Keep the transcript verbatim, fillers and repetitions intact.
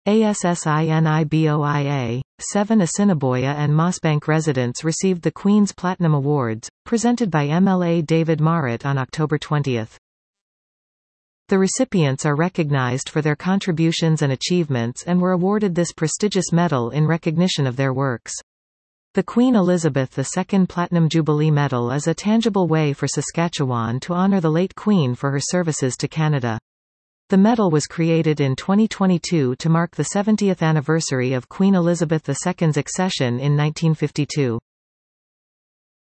ASSINIBOIA, seven Assiniboia and Mossbank residents received the Queen's Platinum Awards, presented by M L A David Marit on October twentieth. The recipients are recognized for their contributions and achievements and were awarded this prestigious medal in recognition of their works. The Queen Elizabeth the Second Platinum Jubilee Medal is a tangible way for Saskatchewan to honor the late Queen for her services to Canada. The medal was created in twenty twenty-two to mark the seventieth anniversary of Queen Elizabeth the Second's accession in nineteen fifty-two.